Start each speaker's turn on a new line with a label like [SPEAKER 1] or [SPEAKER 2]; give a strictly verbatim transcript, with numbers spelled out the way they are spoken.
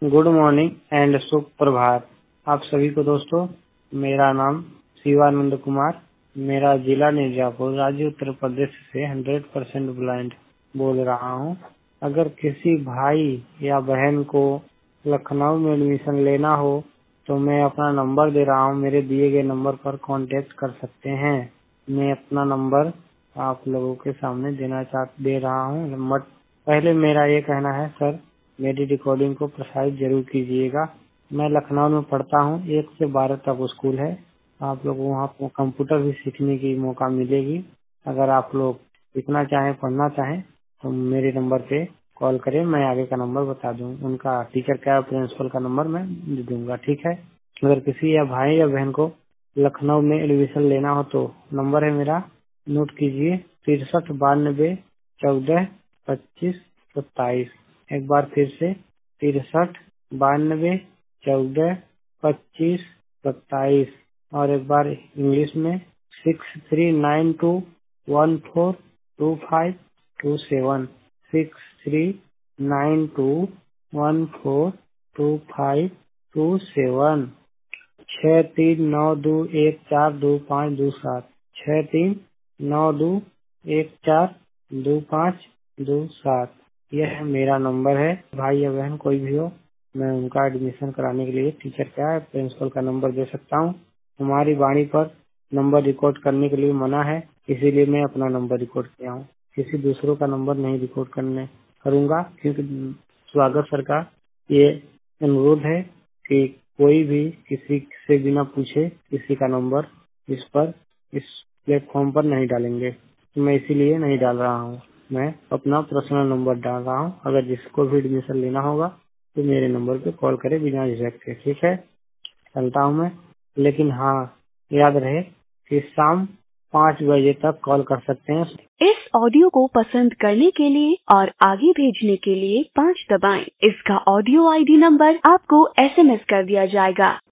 [SPEAKER 1] Good morning and शुभ प्रभात। आप सभी को दोस्तों, मेरा नाम शिवानंद कुमार, मेरा जिला मिर्जापुर, राज्य उत्तर प्रदेश से हंड्रेड परसेंट ब्लाइंड बोल रहा हूँ। अगर किसी भाई या बहन को लखनऊ में एडमिशन लेना हो तो मैं अपना नंबर दे रहा हूँ। मेरे दिए गए नंबर पर कांटेक्ट कर सकते हैं। मैं अपना नंबर आप लोगों के सामने देना चाह दे रहा हूँ। नंबर पहले मेरा ये कहना है, सर मेरी रिकॉर्डिंग को प्रसारित जरूर कीजिएगा। मैं लखनऊ में पढ़ता हूँ, एक से बारह तक स्कूल है। आप लोग वहाँ पर कंप्यूटर भी सीखने की मौका मिलेगी। अगर आप लोग सीखना चाहें, पढ़ना चाहें तो मेरे नंबर पे कॉल करें। मैं आगे का नंबर बता दूं, उनका टीचर का प्रिंसिपल का नंबर मैं दे दूंगा, ठीक है। अगर किसी या भाई या बहन को लखनऊ में एडमिशन लेना हो तो नंबर है मेरा, नोट कीजिए, तिरसठ बानबे चौदह पच्चीस सत्ताईस। एक बार फिर से, तिरसठ बानबे चौदह पच्चीस सत्ताईस। और एक बार इंग्लिश में, six three nine two one four two five two seven six three nine two one four two five two seven. छः तीन नौ दो एक चार दो पाँच दो सात छः तीन नौ दो एक चार दो पाँच दो सात। यह है मेरा नंबर है। भाई या बहन कोई भी हो, मैं उनका एडमिशन कराने के लिए टीचर का प्रिंसिपल का नंबर दे सकता हूँ। हमारी वाणी पर नंबर रिकॉर्ड करने के लिए मना है, इसीलिए मैं अपना नंबर रिकॉर्ड किया हूँ। किसी दूसरों का नंबर नहीं रिकॉर्ड करने करूंगा, क्योंकि स्वागत सर का ये अनुरोध है कि कोई भी किसी से बिना पूछे किसी का नंबर इस पर इस प्लेटफॉर्म पर नहीं डालेंगे। तो मैं इसीलिए नहीं डाल रहा हूँ। मैं अपना पर्सनल नंबर डाल रहा हूँ। अगर जिसको भी एडमिशन लेना होगा तो मेरे नंबर पे कॉल करे बिना झिझक के, ठीक है। चलता हूँ मैं, लेकिन हाँ याद रहे कि शाम पाँच बजे तक कॉल कर सकते हैं।
[SPEAKER 2] इस ऑडियो को पसंद करने के लिए और आगे भेजने के लिए पाँच दबाएं। इसका ऑडियो आईडी नंबर आपको एसएमएस कर दिया जाएगा।